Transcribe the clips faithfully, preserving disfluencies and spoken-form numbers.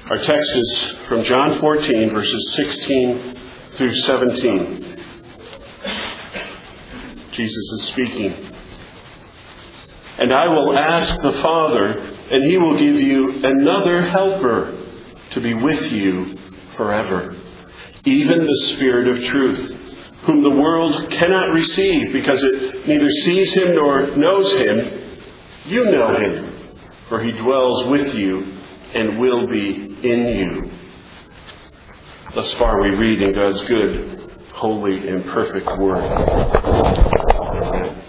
Our text is from John fourteen, verses sixteen through seventeen. Jesus is speaking. And I will ask the Father, and He will give you another helper to be with you forever, even the Spirit of truth, whom the world cannot receive because it neither sees Him nor knows Him. You know Him, for He dwells with you and will be in you. Thus far we read in God's good, holy, and perfect Word. Amen.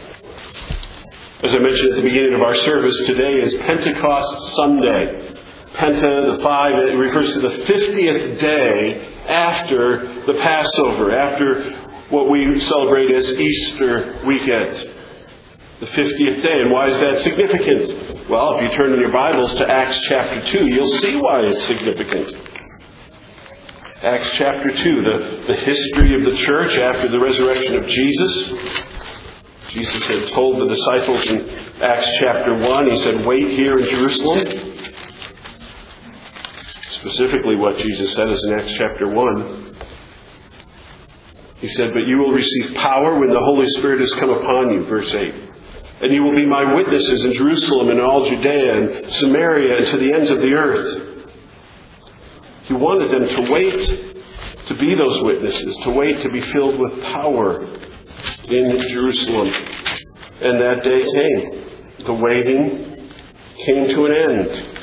As I mentioned at the beginning of our service, today is Pentecost Sunday. Penta, the five, it refers to the fiftieth day after the Passover, after what we celebrate as Easter weekend. The fiftieth day. And why is that significant? Well, if you turn in your Bibles to Acts chapter two, you'll see why it's significant. Acts chapter two, the, the history of the church after the resurrection of Jesus. Jesus had told the disciples in Acts chapter one, He said, wait here in Jerusalem. Specifically what Jesus said is in Acts chapter one. He said, but you will receive power when the Holy Spirit has come upon you, verse eight. And you will be my witnesses in Jerusalem and all Judea and Samaria and to the ends of the earth. He wanted them to wait to be those witnesses, to wait to be filled with power in Jerusalem. And that day came. The waiting came to an end.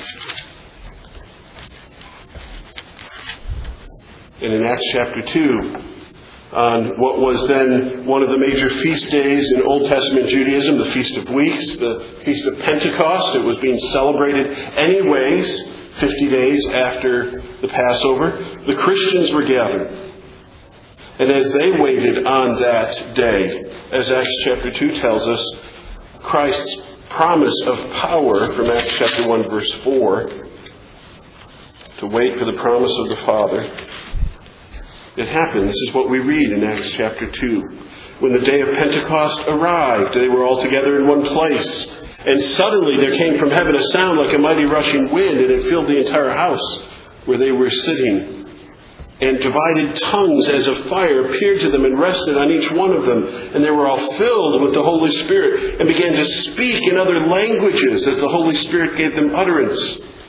And in Acts chapter two, on what was then one of the major feast days in Old Testament Judaism, the Feast of Weeks, the Feast of Pentecost. It was being celebrated anyways, fifty days after the Passover. The Christians were gathered. And as they waited on that day, as Acts chapter two tells us, Christ's promise of power from Acts chapter one verse four, to wait for the promise of the Father, it happened. This is what we read in Acts chapter two. When the day of Pentecost arrived, they were all together in one place. And suddenly there came from heaven a sound like a mighty rushing wind, and it filled the entire house where they were sitting. And divided tongues as of fire appeared to them and rested on each one of them. And they were all filled with the Holy Spirit and began to speak in other languages as the Holy Spirit gave them utterance.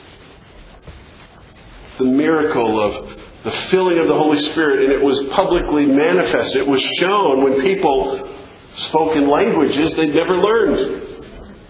The miracle of the filling of the Holy Spirit, and it was publicly manifest. It was shown when people spoke in languages they'd never learned.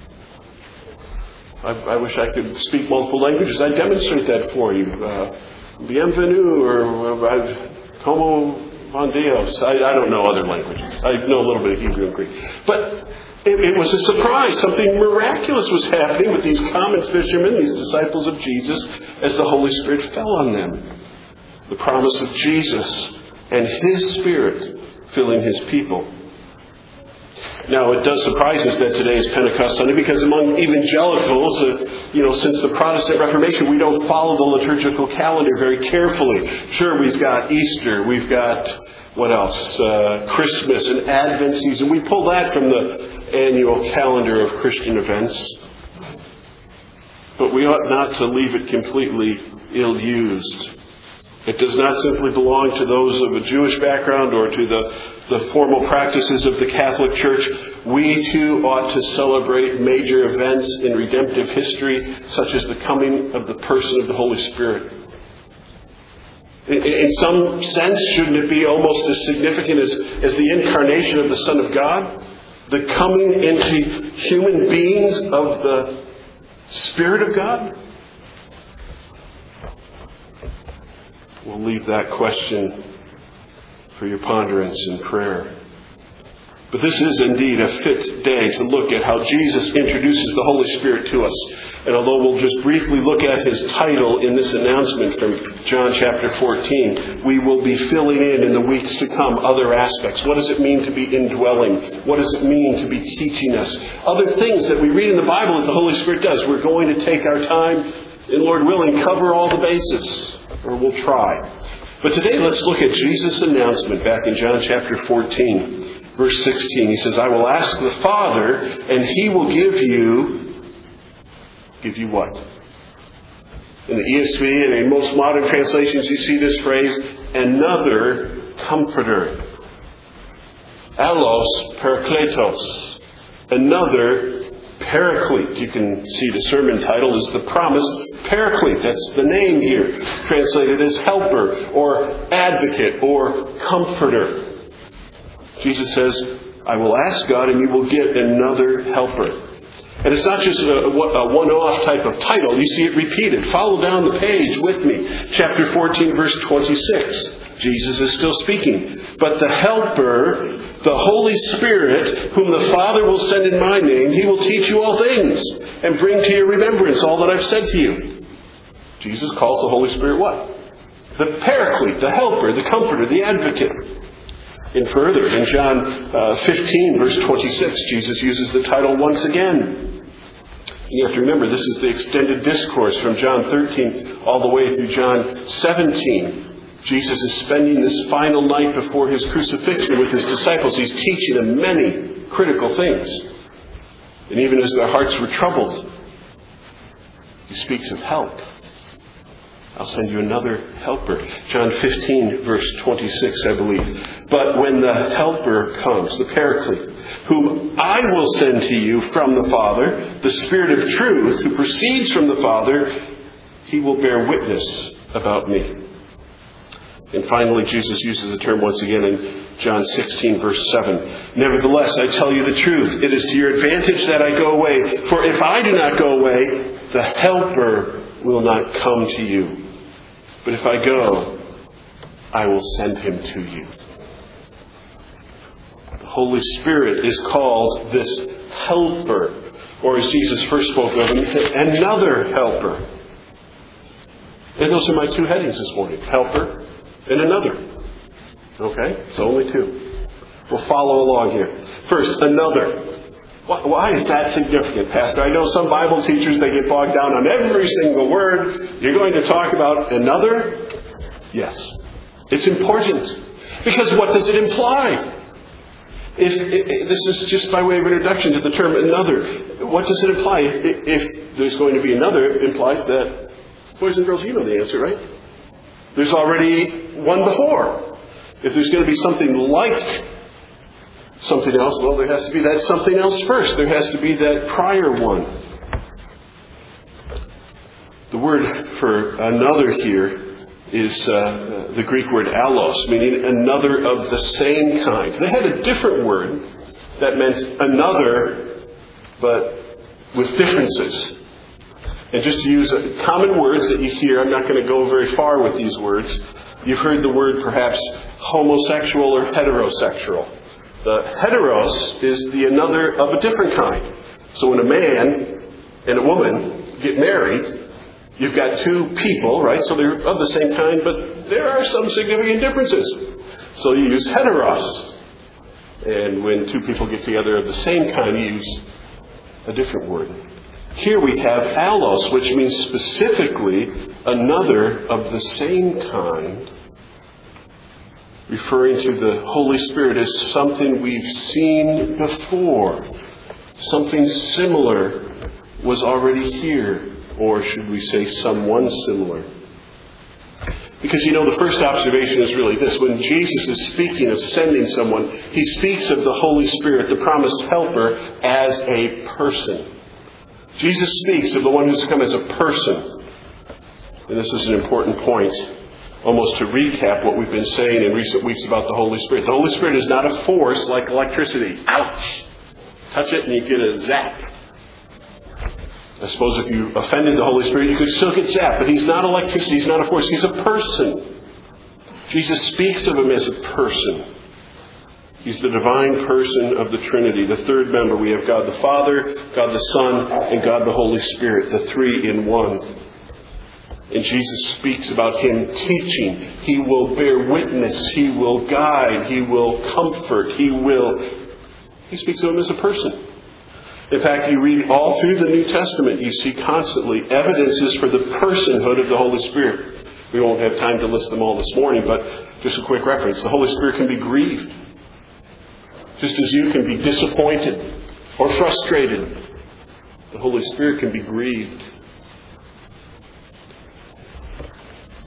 I, I wish I could speak multiple languages. I'd demonstrate that for you. Uh, bienvenue or uh, como van Dios. I, I don't know other languages. I know a little bit of Hebrew and Greek. But it, it was a surprise. Something miraculous was happening with these common fishermen, these disciples of Jesus, as the Holy Spirit fell on them. The promise of Jesus and His Spirit filling His people. Now, it does surprise us that today is Pentecost Sunday because among evangelicals, uh, you know, since the Protestant Reformation, we don't follow the liturgical calendar very carefully. Sure, we've got Easter, we've got, what else, uh, Christmas and Advent season. We pull that from the annual calendar of Christian events. But we ought not to leave it completely ill-used. It does not simply belong to those of a Jewish background or to the, the formal practices of the Catholic Church. We too ought to celebrate major events in redemptive history, such as the coming of the person of the Holy Spirit. In, in some sense, shouldn't it be almost as significant as, as the incarnation of the Son of God? The coming into human beings of the Spirit of God? We'll leave that question for your ponderance in prayer. But this is indeed a fit day to look at how Jesus introduces the Holy Spirit to us. And although we'll just briefly look at His title in this announcement from John chapter fourteen, we will be filling in in the weeks to come other aspects. What does it mean to be indwelling? What does it mean to be teaching us? Other things that we read in the Bible that the Holy Spirit does. We're going to take our time and, Lord willing, cover all the bases. Or we'll try. But today let's look at Jesus' announcement back in John chapter fourteen, verse sixteen. He says, I will ask the Father, and He will give you, give you what? In the E S V and in most modern translations, you see this phrase, another comforter. Allos parakletos. Another paraclete. You can see the sermon title is the promised paraclete. That's the name here, translated as helper or advocate or comforter. Jesus says, I will ask God and you will get another helper. And it's not just a, a one-off type of title. You see it repeated. Follow down the page with me. Chapter fourteen, verse twenty-six. Jesus is still speaking. But the Helper, the Holy Spirit, whom the Father will send in my name, He will teach you all things and bring to your remembrance all that I've said to you. Jesus calls the Holy Spirit what? The Paraclete, the Helper, the Comforter, the Advocate. And further, in John uh, fifteen, verse twenty-six, Jesus uses the title once again. You have to remember, this is the extended discourse from John thirteen all the way through John seventeen. Jesus is spending this final night before His crucifixion with His disciples. He's teaching them many critical things. And even as their hearts were troubled, He speaks of help. I'll send you another helper. John fifteen, verse twenty-six, I believe. But when the helper comes, the Paraclete, whom I will send to you from the Father, the Spirit of truth, who proceeds from the Father, He will bear witness about me. And finally, Jesus uses the term once again in John sixteen, verse seven. Nevertheless, I tell you the truth. It is to your advantage that I go away. For if I do not go away, the Helper will not come to you. But if I go, I will send Him to you. The Holy Spirit is called this Helper. Or as Jesus first spoke of Him, another Helper. And those are my two headings this morning. Helper and another. Okay? It's only two. We'll follow along here. First, another. Why is that significant, Pastor? I know some Bible teachers, they get bogged down on every single word. You're going to talk about another? Yes. It's important. Because what does it imply? If, if this is just by way of introduction to the term another. What does it imply? If, if there's going to be another, it implies that, boys and girls, you know the answer, right? There's already one before. If there's going to be something like something else, well, there has to be that something else first. There has to be that prior one. The word for another here is uh, the Greek word allos, meaning another of the same kind. They had a different word that meant another, but with differences. And just to use common words that you hear, I'm not going to go very far with these words. You've heard the word perhaps homosexual or heterosexual. The heteros is the another of a different kind. So when a man and a woman get married, you've got two people, right? So they're of the same kind, but there are some significant differences. So you use heteros. And when two people get together of the same kind, you use a different word. Here we have allos, which means specifically another of the same kind, referring to the Holy Spirit as something we've seen before. Something similar was already here. Or should we say someone similar? Because, you know, the first observation is really this. When Jesus is speaking of sending someone, He speaks of the Holy Spirit, the promised helper, as a person. Jesus speaks of the one who's come as a person. And this is an important point, almost to recap what we've been saying in recent weeks about the Holy Spirit. The Holy Spirit is not a force like electricity. Ouch! Touch it and you get a zap. I suppose if you offended the Holy Spirit, you could still get zapped. But He's not electricity. He's not a force. He's a person. Jesus speaks of Him as a person. He's the divine person of the Trinity. The third member, we have God the Father, God the Son, and God the Holy Spirit, the three in one. And Jesus speaks about Him teaching. He will bear witness. He will guide. He will comfort. He will... He speaks of Him as a person. In fact, you read all through the New Testament, you see constantly evidences for the personhood of the Holy Spirit. We won't have time to list them all this morning, but just a quick reference. The Holy Spirit can be grieved. Just as you can be disappointed or frustrated, the Holy Spirit can be grieved.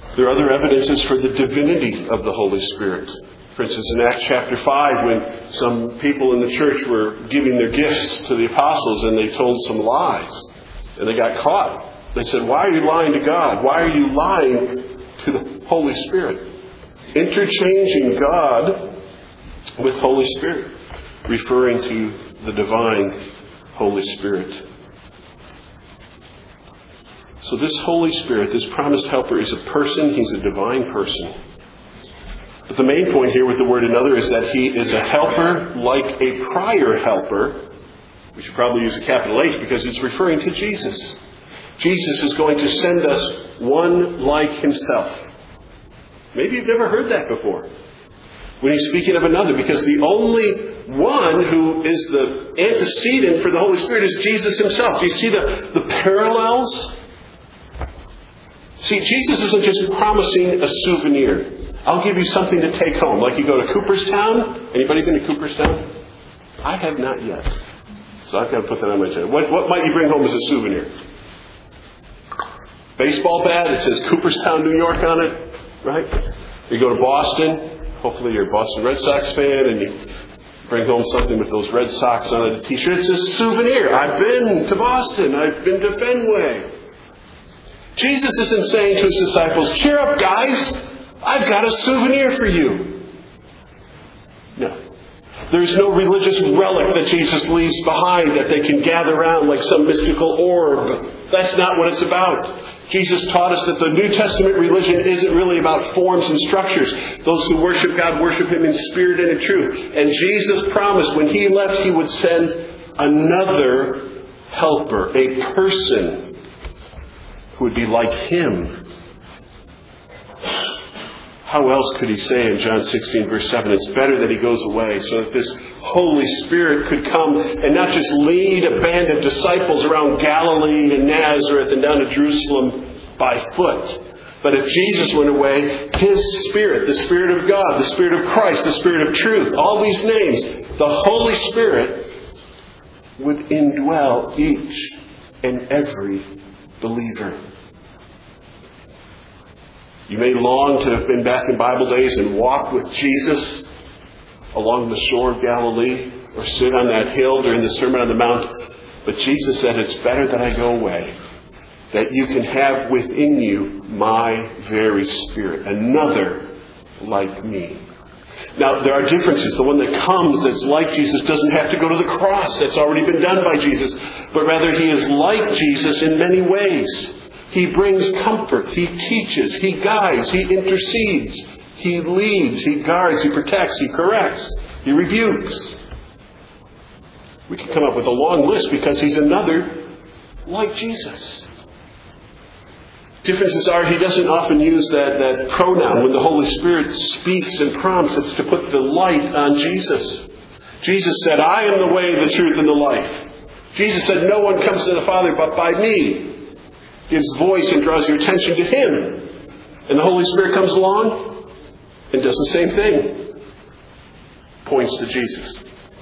There are other evidences for the divinity of the Holy Spirit. For instance, in Acts chapter five, when some people in the church were giving their gifts to the apostles and they told some lies and they got caught. They said, "Why are you lying to God? Why are you lying to the Holy Spirit?" Interchanging God with Holy Spirit, referring to the divine Holy Spirit. So this Holy Spirit, this promised helper, is a person. He's a divine person. But the main point here with the word another is that he is a helper like a prior helper. We should probably use a capital H because it's referring to Jesus. Jesus is going to send us one like himself. Maybe you've never heard that before when he's speaking of another, because the only one who is the antecedent for the Holy Spirit is Jesus himself. Do you see the, the parallels? See, Jesus isn't just promising a souvenir. I'll give you something to take home. Like you go to Cooperstown. Anybody been to Cooperstown? I have not yet. So I've got to put that on my agenda. What, what might you bring home as a souvenir? Baseball bat. It says Cooperstown, New York on it. Right? You go to Boston. Hopefully you're a Boston Red Sox fan and you bring home something with those Red Sox on it. A t-shirt. It's a souvenir. I've been to Boston. I've been to Fenway. Jesus isn't saying to his disciples, "Cheer up, guys. I've got a souvenir for you." No. There's no religious relic that Jesus leaves behind that they can gather around like some mystical orb. That's not what it's about. Jesus taught us that the New Testament religion isn't really about forms and structures. Those who worship God worship him in spirit and in truth. And Jesus promised when he left he would send another helper, a person who would be like him. How else could he say in John sixteen verse seven, it's better that he goes away so that this Holy Spirit could come and not just lead a band of disciples around Galilee and Nazareth and down to Jerusalem by foot. But if Jesus went away, his Spirit, the Spirit of God, the Spirit of Christ, the Spirit of truth, all these names, the Holy Spirit would indwell each and every believer. You may long to have been back in Bible days and walk with Jesus along the shore of Galilee or sit on that hill during the Sermon on the Mount. But Jesus said, it's better that I go away, that you can have within you my very Spirit, another like me. Now, there are differences. The one that comes that's like Jesus doesn't have to go to the cross. That's already been done by Jesus. But rather, he is like Jesus in many ways. He brings comfort. He teaches. He guides. He intercedes. He leads. He guards. He protects. He corrects. He rebukes. We can come up with a long list because he's another like Jesus. Differences are he doesn't often use that, that pronoun. When the Holy Spirit speaks and prompts, it's to put the light on Jesus. Jesus said, I am the way, the truth, and the life. Jesus said, no one comes to the Father but by me. Gives voice and draws your attention to him. And the Holy Spirit comes along and does the same thing. Points to Jesus.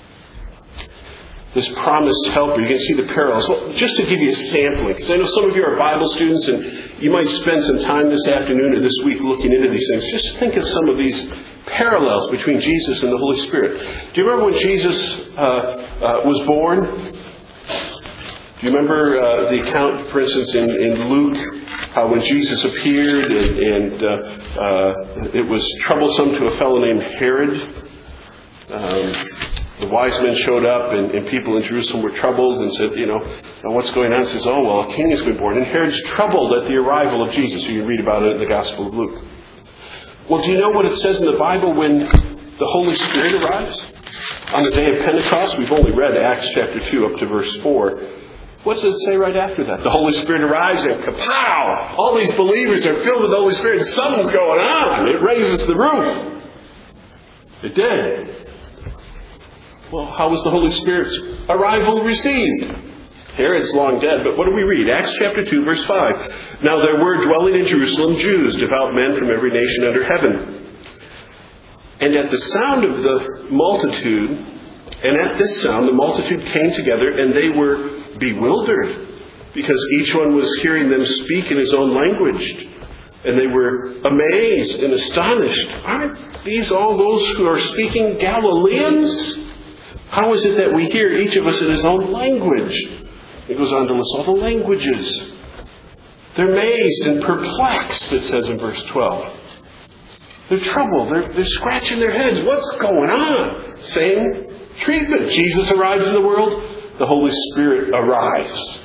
This promised helper, you can see the parallels. Well, just to give you a sampling, because I know some of you are Bible students and you might spend some time this afternoon or this week looking into these things. Just think of some of these parallels between Jesus and the Holy Spirit. Do you remember when Jesus uh, uh, was born? Do you remember uh, the account, for instance, in, in Luke, how when Jesus appeared and, and uh, uh, it was troublesome to a fellow named Herod? Um, the wise men showed up and, and people in Jerusalem were troubled and said, you know, what's going on? He says, oh, well, a king has been born. And Herod's troubled at the arrival of Jesus. You can read about it in the Gospel of Luke. Well, do you know what it says in the Bible when the Holy Spirit arrives? On the day of Pentecost, we've only read Acts chapter two up to verse four. What does it say right after that? The Holy Spirit arrives and kapow! All these believers are filled with the Holy Spirit. Something's going on. It raises the roof. It did. Well, how was the Holy Spirit's arrival received? Herod's long dead, but what do we read? Acts chapter two, verse five. Now there were dwelling in Jerusalem Jews, devout men from every nation under heaven. And at the sound of the multitude, and at this sound the multitude came together, and they were bewildered, because each one was hearing them speak in his own language. And they were amazed and astonished. Aren't these all those who are speaking Galileans? How is it that we hear each of us in his own language? He goes on to list all the languages. They're amazed and perplexed, it says in verse twelve. They're troubled. They're, they're scratching their heads. What's going on? Same treatment. Jesus arrives in the world. The Holy Spirit arrives.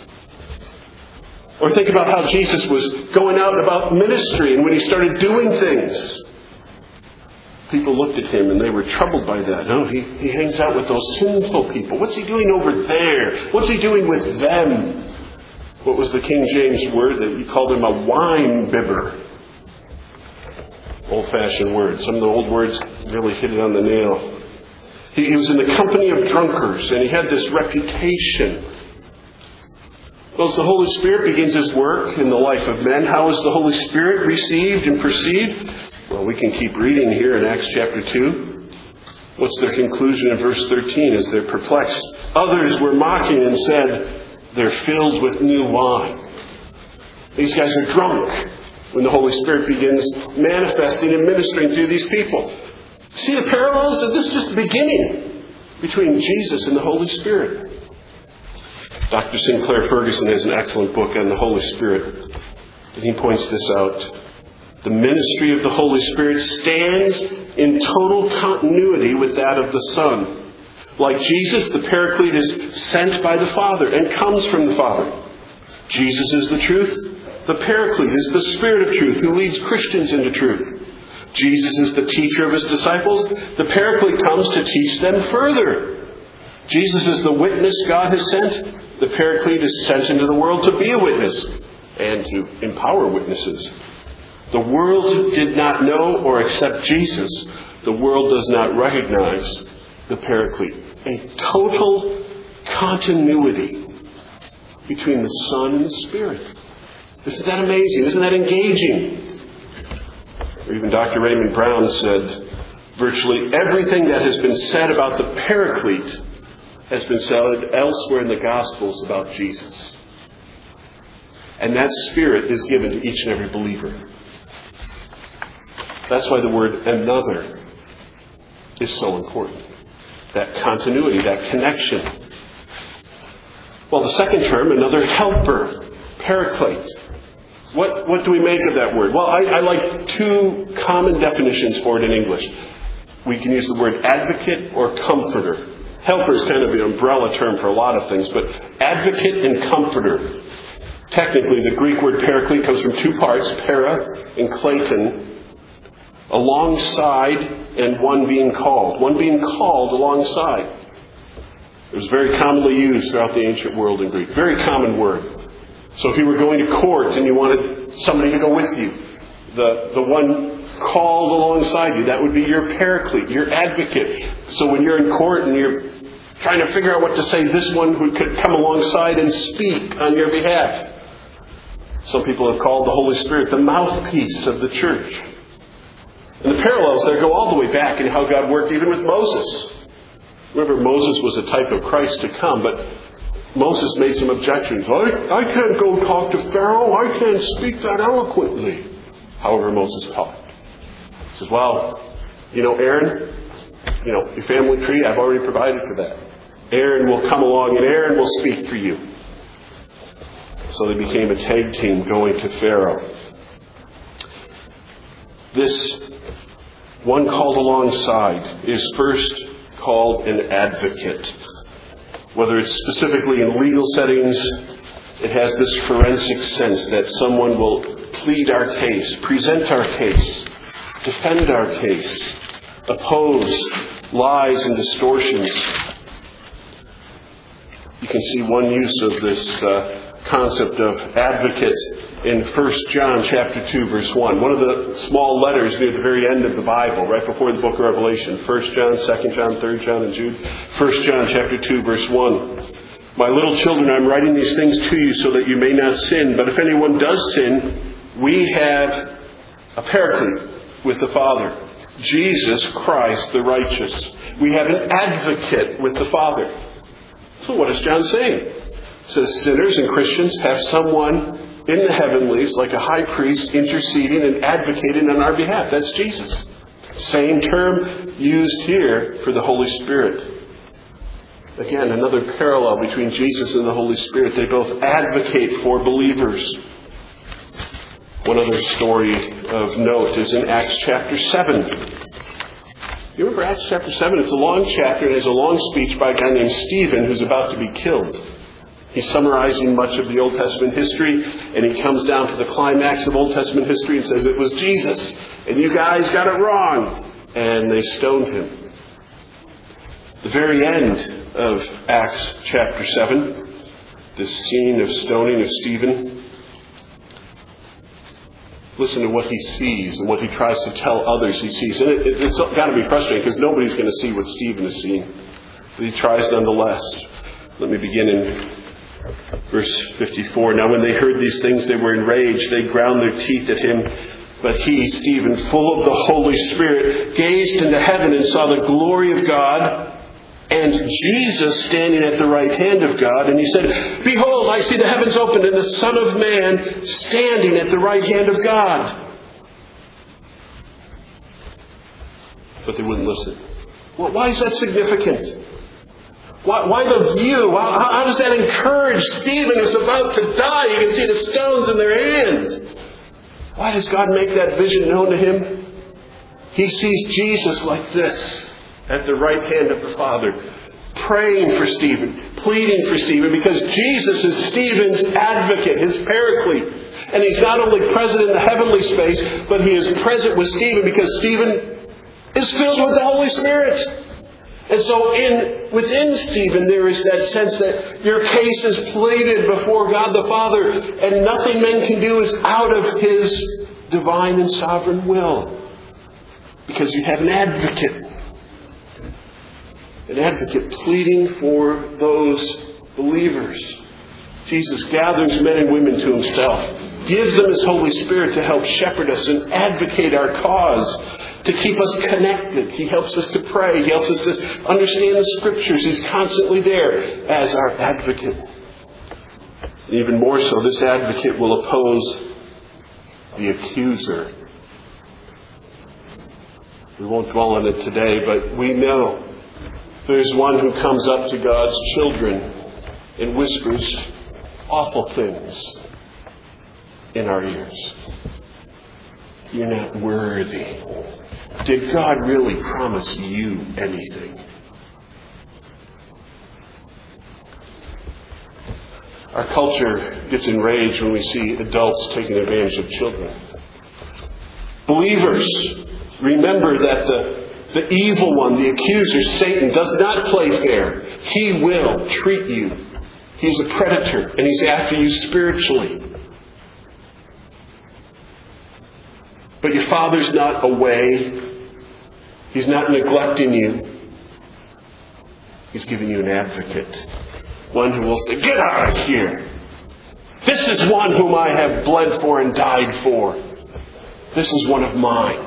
Or think about how Jesus was going out about ministry, and when he started doing things, people looked at him and they were troubled by that. No, he, he hangs out with those sinful people. What's he doing over there? What's he doing with them? What was the King James word that he called him? A wine bibber. Old-fashioned word. Some of the old words really hit it on the nail. He, he was in the company of drunkards, and he had this reputation. Well, as the Holy Spirit begins his work in the life of men, how is the Holy Spirit received and perceived? Well, we can keep reading here in Acts chapter two. What's their conclusion in verse thirteen as they're perplexed? Others were mocking and said, they're filled with new wine. These guys are drunk when the Holy Spirit begins manifesting and ministering through these people. See the parallels? This is just the beginning between Jesus and the Holy Spirit. Doctor Sinclair Ferguson has an excellent book on the Holy Spirit, and he points this out. The ministry of the Holy Spirit stands in total continuity with that of the Son. Like Jesus, the Paraclete is sent by the Father and comes from the Father. Jesus is the truth. The Paraclete is the Spirit of truth who leads Christians into truth. Jesus is the teacher of his disciples. The Paraclete comes to teach them further. Jesus is the witness God has sent. The Paraclete is sent into the world to be a witness and to empower witnesses. The world did not know or accept Jesus. The world does not recognize the Paraclete. A total continuity between the Son and the Spirit. Isn't that amazing? Isn't that engaging? Or even Doctor Raymond Brown said, virtually everything that has been said about the Paraclete has been said elsewhere in the Gospels about Jesus. And that Spirit is given to each and every believer. That's why the word another is so important. That continuity, that connection. Well, the second term, another helper, Paraclete. What, what do we make of that word? Well, I, I like two common definitions for it in English. We can use the word advocate or comforter. Helper is kind of the umbrella term for a lot of things, but advocate and comforter. Technically, the Greek word paraclete comes from two parts, para and kleton, alongside and one being called. One being called alongside. It was very commonly used throughout the ancient world in Greek. Very common word. So if you were going to court and you wanted somebody to go with you, the, the one called alongside you, that would be your paraclete, your advocate. So when you're in court and you're trying to figure out what to say, this one who could come alongside and speak on your behalf. Some people have called the Holy Spirit the mouthpiece of the church. And the parallels there go all the way back in how God worked even with Moses. Remember, Moses was a type of Christ to come, but Moses made some objections. I, I can't go talk to Pharaoh. I can't speak that eloquently. However, Moses taught. He says, well, you know, Aaron, you know, your family tree, I've already provided for that. Aaron will come along and Aaron will speak for you. So they became a tag team going to Pharaoh. This one called alongside is first called an advocate. Whether it's specifically in legal settings, it has this forensic sense that someone will plead our case, present our case, defend our case, oppose lies and distortions. You can see one use of this uh, concept of advocate in First John chapter two, verse one. One of the small letters near the very end of the Bible, right before the book of Revelation. First John, Second John, Third John, and Jude. First John chapter two, verse one. My little children, I'm writing these things to you so that you may not sin. But if anyone does sin, we have a paraclete with the Father. Jesus Christ the righteous. We have an advocate with the Father. So what is John saying? He says sinners and Christians have someone in the heavenlies like a high priest interceding and advocating on our behalf. That's Jesus. Same term used here for the Holy Spirit. Again, another parallel between Jesus and the Holy Spirit. They both advocate for believers. One other story of note is in Acts chapter seven. You remember Acts chapter seven? It's a long chapter. It has a long speech by a guy named Stephen who's about to be killed. He's summarizing much of the Old Testament history, and he comes down to the climax of Old Testament history and says, it was Jesus, and you guys got it wrong. And they stoned him. The very end of Acts chapter seven, this scene of stoning of Stephen, listen to what he sees and what he tries to tell others he sees. And it, it, it's got to be frustrating because nobody's going to see what Stephen is seeing. But he tries nonetheless. Let me begin in verse fifty-four. Now when they heard these things, they were enraged. They ground their teeth at him. But he, Stephen, full of the Holy Spirit, gazed into heaven and saw the glory of God and Jesus standing at the right hand of God. And he said, behold, I see the heavens opened and the Son of Man standing at the right hand of God. But they wouldn't listen. Well, why is that significant? Why, why the view? How, how does that encourage Stephen who's about to die? You can see the stones in their hands. Why does God make that vision known to him? He sees Jesus like this at the right hand of the Father, praying for Stephen, pleading for Stephen, because Jesus is Stephen's advocate, his paraclete. And he's not only present in the heavenly space, but he is present with Stephen because Stephen is filled with the Holy Spirit. And so in within Stephen there is that sense that your case is pleaded before God the Father, and nothing men can do is out of his divine and sovereign will. Because you have an advocate. An advocate pleading for those believers. Jesus gathers men and women to himself, gives them his Holy Spirit to help shepherd us and advocate our cause, to keep us connected. He helps us to pray. He helps us to understand the Scriptures. He's constantly there as our advocate. And even more so, this advocate will oppose the accuser. We won't dwell on it today, but we know there's one who comes up to God's children and whispers awful things in our ears. You're not worthy. Did God really promise you anything? Our culture gets enraged when we see adults taking advantage of children. Believers, remember that the, the evil one, the accuser, Satan, does not play fair. He will treat you. He's a predator, and he's after you spiritually. But your Father's not away. He's not neglecting you. He's giving you an advocate. One who will say, get out of here. This is one whom I have bled for and died for. This is one of mine.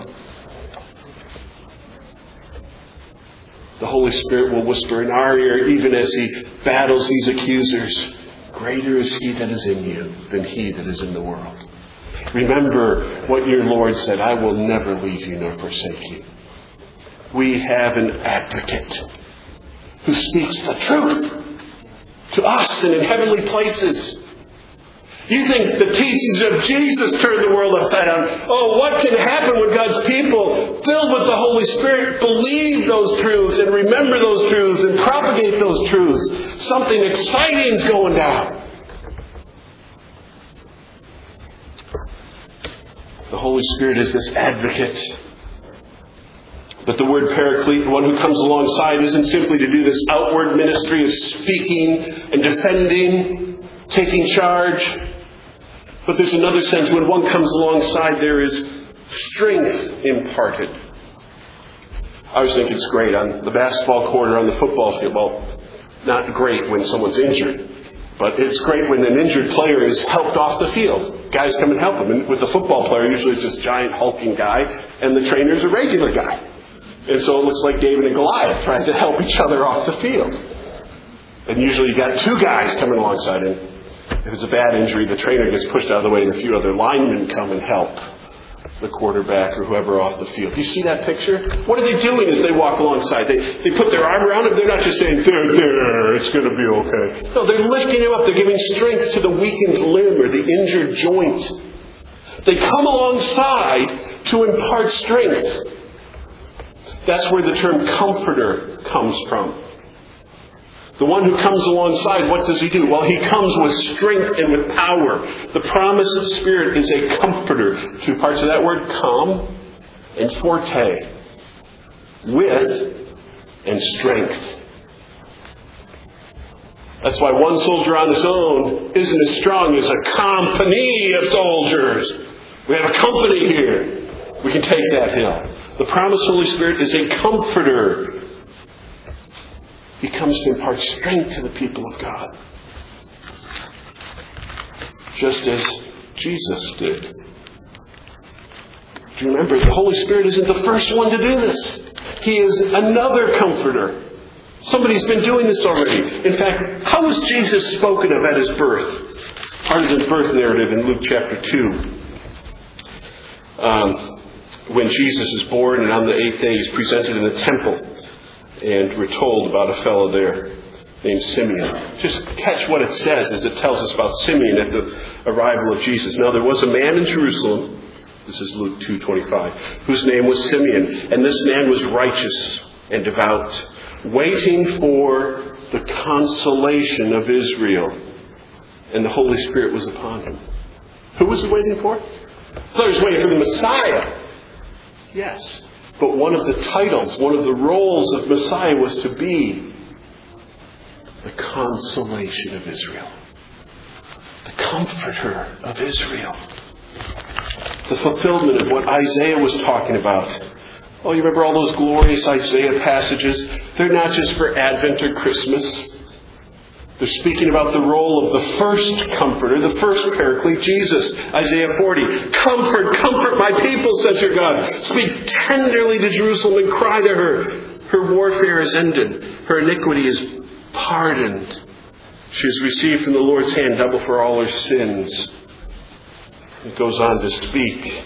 The Holy Spirit will whisper in our ear, even as he battles these accusers, greater is he that is in you than he that is in the world. Remember what your Lord said, I will never leave you nor forsake you. We have an advocate who speaks the truth to us and in heavenly places. You think the teachings of Jesus turned the world upside down. Oh, what can happen when God's people, filled with the Holy Spirit, believe those truths and remember those truths and propagate those truths? Something exciting is going down. The Holy Spirit is this advocate. But the word paraclete, the one who comes alongside, isn't simply to do this outward ministry of speaking and defending, taking charge. But there's another sense. When one comes alongside, there is strength imparted. I always think it's great on the basketball court or on the football field. Well, not great when someone's injured. But it's great when an injured player is helped off the field. Guys come and help him. And with the football player, usually it's this giant hulking guy, and the trainer's a regular guy. And so it looks like David and Goliath trying to help each other off the field. And usually you got two guys coming alongside him. If it's a bad injury, the trainer gets pushed out of the way and a few other linemen come and help the quarterback or whoever off the field. Do you see that picture? What are they doing as they walk alongside? They they put their arm around him. They're not just saying, there, there, it's going to be okay. No, they're lifting him up. They're giving strength to the weakened limb or the injured joint. They come alongside to impart strength. That's where the term comforter comes from. The one who comes alongside, what does he do? Well, he comes with strength and with power. The promised Spirit is a comforter. Two parts of that word, com and forte. With and strength. That's why one soldier on his own isn't as strong as a company of soldiers. We have a company here. We can take that hill. The promised Holy Spirit is a comforter. He comes to impart strength to the people of God. Just as Jesus did. Do you remember, the Holy Spirit isn't the first one to do this. He is another comforter. Somebody's been doing this already. In fact, how was Jesus spoken of at his birth? Part of his birth narrative in Luke chapter two. Um, when Jesus is born and on the eighth day he's presented in the temple. And we're told about a fellow there named Simeon. Just catch what it says as it tells us about Simeon at the arrival of Jesus. Now there was a man in Jerusalem, this is Luke two twenty-five, whose name was Simeon. And this man was righteous and devout, waiting for the consolation of Israel. And the Holy Spirit was upon him. Who was he waiting for? I thought he was waiting for the Messiah. Yes. But one of the titles, one of the roles of Messiah was to be the consolation of Israel. The comforter of Israel. The fulfillment of what Isaiah was talking about. Oh, you remember all those glorious Isaiah passages? They're not just for Advent or Christmas. They're speaking about the role of the first comforter, the first paraclete, Jesus. Isaiah forty. Comfort, comfort my people, says your God. Speak tenderly to Jerusalem and cry to her. Her warfare is ended. Her iniquity is pardoned. She has received from the Lord's hand double for all her sins. It goes on to speak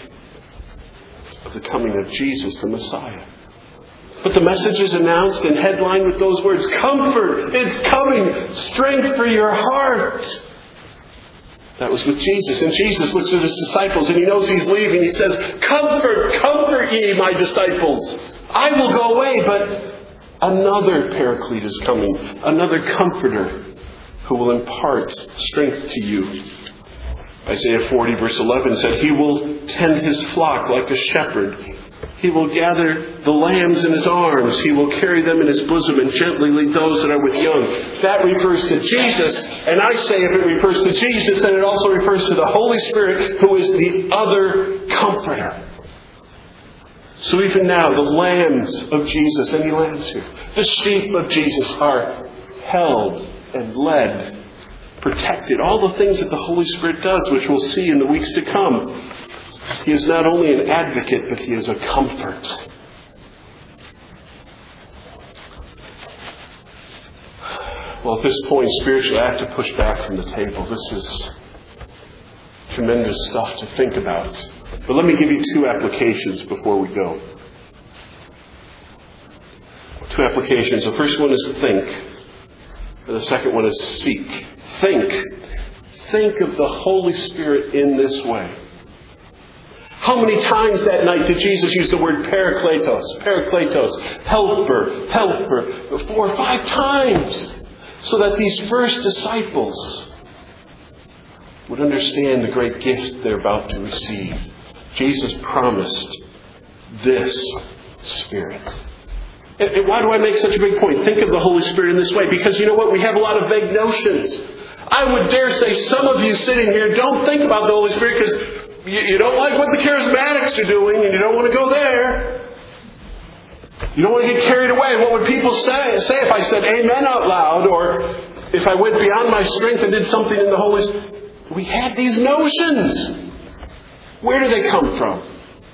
of the coming of Jesus, the Messiah. But the message is announced and headlined with those words, comfort, it's coming, strength for your heart. That was with Jesus. And Jesus looks at his disciples and he knows he's leaving. He says, comfort, comfort ye, my disciples. I will go away, but another paraclete is coming, another comforter who will impart strength to you. Isaiah forty verse eleven said, he will tend his flock like a shepherd. He will gather the lambs in his arms. He will carry them in his bosom and gently lead those that are with young. That refers to Jesus. And I say if it refers to Jesus, then it also refers to the Holy Spirit, who is the other comforter. So even now, the lambs of Jesus, any lambs here? The sheep of Jesus are held and led, protected. All the things that the Holy Spirit does, which we'll see in the weeks to come. He is not only an advocate, but he is a comfort. Well, at this point, spiritually, I have to push back from the table. This is tremendous stuff to think about. But let me give you two applications before we go. Two applications. The first one is think. And the second one is seek. Think. Think of the Holy Spirit in this way. How many times that night did Jesus use the word parakletos, parakletos, helper, helper, four or five times, so that these first disciples would understand the great gift they're about to receive. Jesus promised this Spirit. And why do I make such a big point? Think of the Holy Spirit in this way, because you know what? We have a lot of vague notions. I would dare say some of you sitting here don't think about the Holy Spirit because you don't like what the charismatics are doing, and you don't want to go there. You don't want to get carried away. What would people say? Say if I said amen out loud, or if I went beyond my strength and did something in the Holy Spirit? We have these notions. Where do they come from?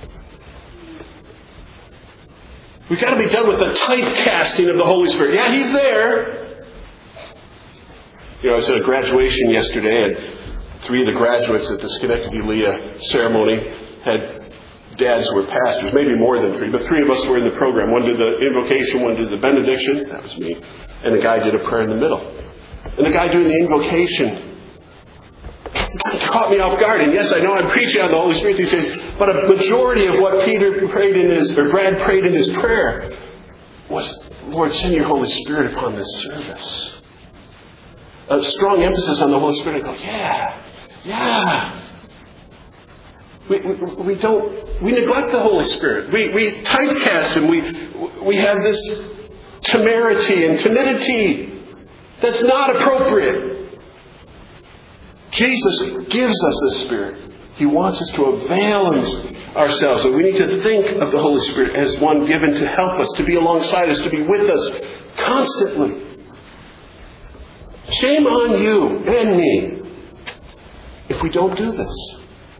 We've got to be done with the typecasting of the Holy Spirit. Yeah, He's there. You know, I was at a graduation yesterday, and three of the graduates at the Schenectady Leah ceremony had dads who were pastors, maybe more than three, but three of us were in the program. One did the invocation, one did the benediction, that was me, and the guy did a prayer in the middle. And the guy doing the invocation caught me off guard. And yes, I know I'm preaching on the Holy Spirit these days, but a majority of what Peter prayed in his, or Brad prayed in his prayer was, Lord, send your Holy Spirit upon this service. A strong emphasis on the Holy Spirit. I go, yeah, yeah. We, we, we don't, we neglect the Holy Spirit. We, we typecast Him. We, we have this temerity and timidity that's not appropriate. Jesus gives us the Spirit. He wants us to avail ourselves. And we need to think of the Holy Spirit as one given to help us, to be alongside us, to be with us constantly. Shame on you and me if we don't do this.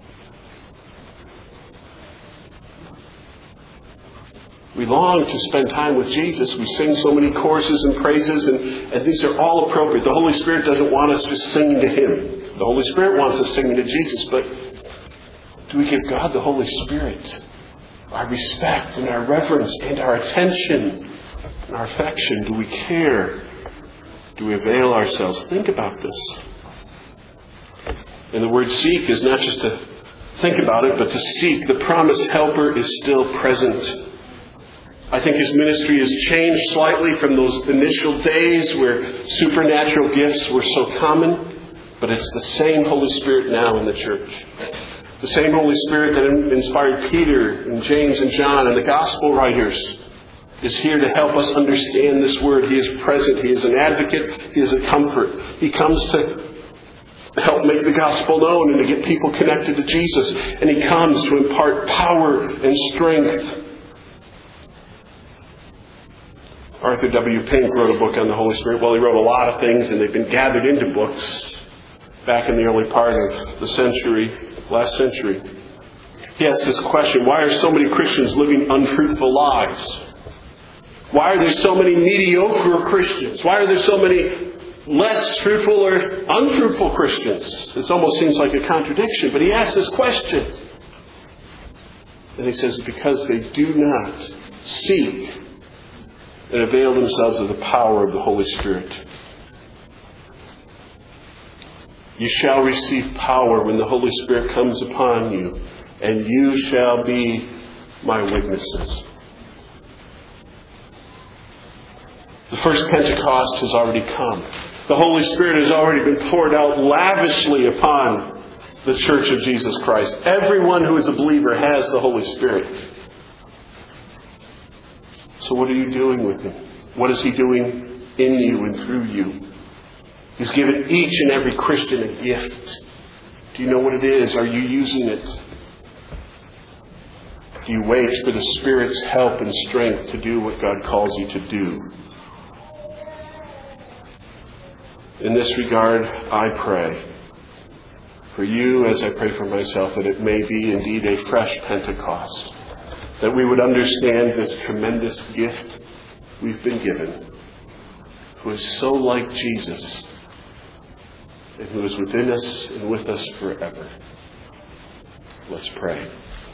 We long to spend time with Jesus. We sing so many choruses and praises, and, and these are all appropriate. The Holy Spirit doesn't want us just singing to Him. The Holy Spirit wants us singing to Jesus, but do we give God the Holy Spirit our respect and our reverence and our attention and our affection? Do we care? Do we avail ourselves? Think about this. And the word seek is not just to think about it, but to seek. The promised helper is still present. I think His ministry has changed slightly from those initial days where supernatural gifts were so common. But it's the same Holy Spirit now in the church. The same Holy Spirit that inspired Peter and James and John and the gospel writers is here to help us understand this word. He is present. He is an advocate. He is a comfort. He comes to help make the gospel known and to get people connected to Jesus. And He comes to impart power and strength. Arthur W. Pink wrote a book on the Holy Spirit. Well, he wrote a lot of things, and they've been gathered into books back in the early part of the century, last century. He asked this question: why are so many Christians living unfruitful lives? Why are there so many mediocre Christians? Why are there so many less fruitful or unfruitful Christians? It almost seems like a contradiction, but he asked this question. And he says, because they do not seek and avail themselves of the power of the Holy Spirit. You shall receive power when the Holy Spirit comes upon you, and you shall be my witnesses. The first Pentecost has already come. The Holy Spirit has already been poured out lavishly upon the Church of Jesus Christ. Everyone who is a believer has the Holy Spirit. So what are you doing with Him? What is He doing in you and through you? He's given each and every Christian a gift. Do you know what it is? Are you using it? Do you wait for the Spirit's help and strength to do what God calls you to do? In this regard, I pray for you, as I pray for myself, that it may be indeed a fresh Pentecost. That we would understand this tremendous gift we've been given, who is so like Jesus, and who is within us and with us forever. Let's pray.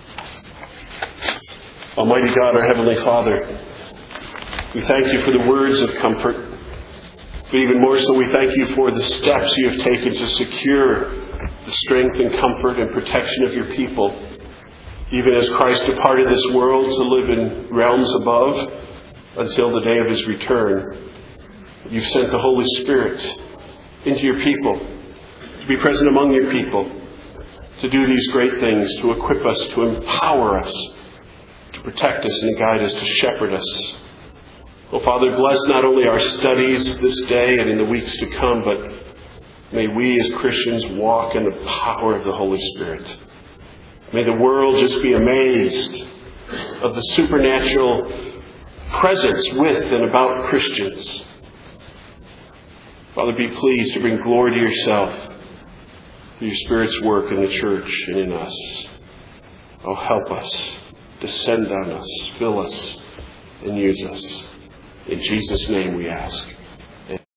Almighty God, our Heavenly Father, we thank You for the words of comfort, but even more so we thank You for the steps You have taken to secure the strength and comfort and protection of Your people, even as Christ departed this world to live in realms above until the day of His return. You've sent the Holy Spirit into Your people, to be present among Your people, to do these great things, to equip us, to empower us, to protect us and guide us, to shepherd us. Oh, Father, bless not only our studies this day and in the weeks to come, but may we as Christians walk in the power of the Holy Spirit. May the world just be amazed of the supernatural presence with and about Christians. Father, be pleased to bring glory to Yourself through Your Spirit's work in the church and in us. Oh, help us, descend on us, fill us, and use us. In Jesus' name we ask.